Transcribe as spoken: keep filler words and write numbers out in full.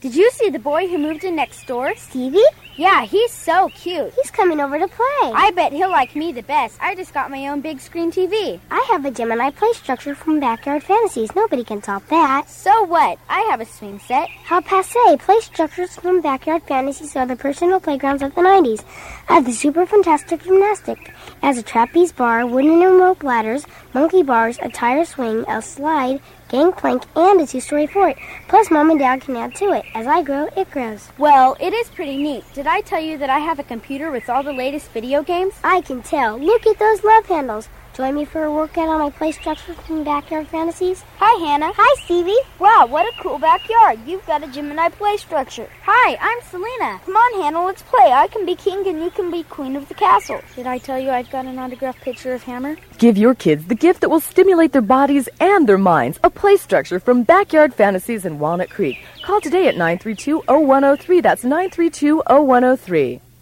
Did you see the boy who moved in next door? Stevie? Yeah, he's so cute. He's coming over to play. I bet he'll like me the best. I just got my own big screen T V. I have a Gemini play structure from Backyard Fantasies. Nobody can top that. So what? I have a swing set. How passé. Play structures from Backyard Fantasies are the personal playgrounds of the nineties. I have the super fantastic gymnastic. It has a trapeze bar, wooden and rope ladders, monkey bars, a tire swing, a slide, gangplank, and a two-story fort. Plus, Mom and Dad can add to it. As I grow, it grows. Well, it is pretty neat. Did I tell you that I have a computer with all the latest video games? I can tell. Look at those love handles. Join me for a workout on my play structure from Backyard Fantasies? Hi, Hannah. Hi, Stevie. Wow, what a cool backyard. You've got a Gemini play structure. Hi, I'm Selena. Come on, Hannah, let's play. I can be king and you can be queen of the castle. Did I tell you I've got an autographed picture of Hammer? Give your kids the gift that will stimulate their bodies and their minds. A play structure from Backyard Fantasies in Walnut Creek. Call today at nine three two, oh one oh three. That's nine three two, oh one oh three.